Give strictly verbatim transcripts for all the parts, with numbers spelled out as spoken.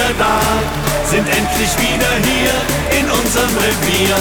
wieder da, sind endlich wieder hier in unserem Revier.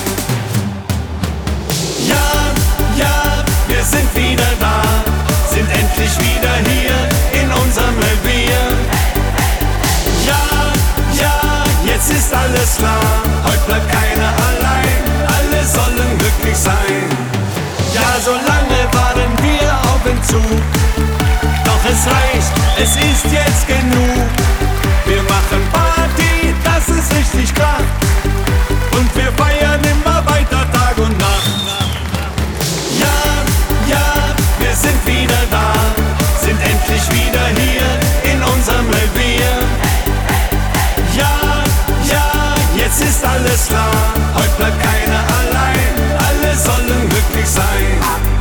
Ja, ja, wir sind wieder da, sind endlich wieder hier in unserem Revier. Ja, ja, jetzt ist alles klar, heute bleibt keiner allein, alle sollen glücklich sein. Ja, so lange waren wir auf Entzug, doch es reicht, es ist jetzt genug. Wir machen Party, das ist richtig klar, und wir feiern immer weiter Tag und Nacht. Ja, ja, wir sind wieder da, sind endlich wieder hier in unserem Revier. Ja, ja, jetzt ist alles klar, heute bleibt keiner allein, alle sollen glücklich sein.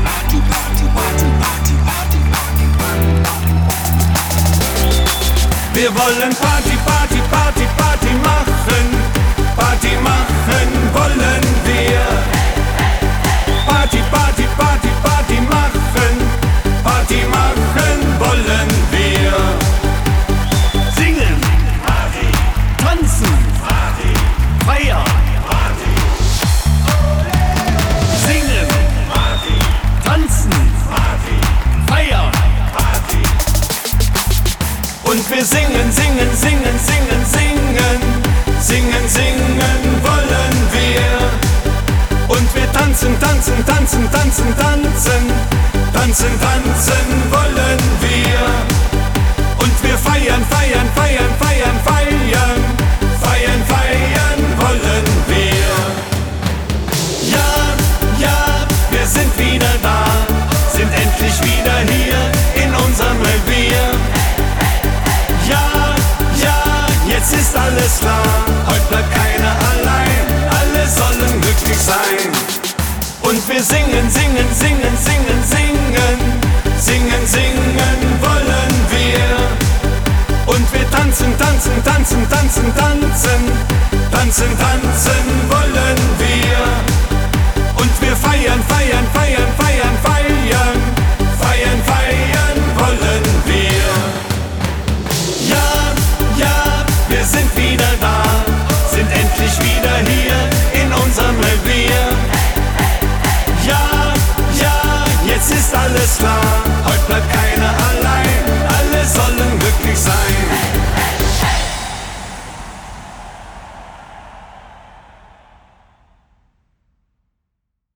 Wir wollen Party, Party, Party, Party machen, Party machen wollen wir. Party, Party, Party, Party machen, Party machen wollen wir. Singen, Party, tanzen, Party, feiern, Party. Singen, Party, tanzen, Party, feiern, Party. Und wir singen, singen, singen, singen, singen, singen, singen wollen wir. Und wir tanzen, tanzen, tanzen, tanzen, tanzen, tanzen, tanzen wollen wir. Und wir feiern, feiern, feiern, feiern, feiern, feiern, feiern wollen wir. Ja, ja, wir sind wieder da, sind endlich wieder hier in unserem Revier. Ja, ja, jetzt ist alles klar, heute bleibt keiner allein, alle sollen glücklich sein. Und wir singen, singen, singen, singen, singen, singen, singen wollen wir. Und wir tanzen, tanzen, tanzen, tanzen, tanzen, tanzen, tanzen wollen wir. Und wir feiern, feiern, feiern, feiern, feiern, feiern, feiern wollen wir. Ja, ja, wir sind wieder da, sind endlich wieder hier in unserem Revier. Ja, ja, jetzt ist alles klar,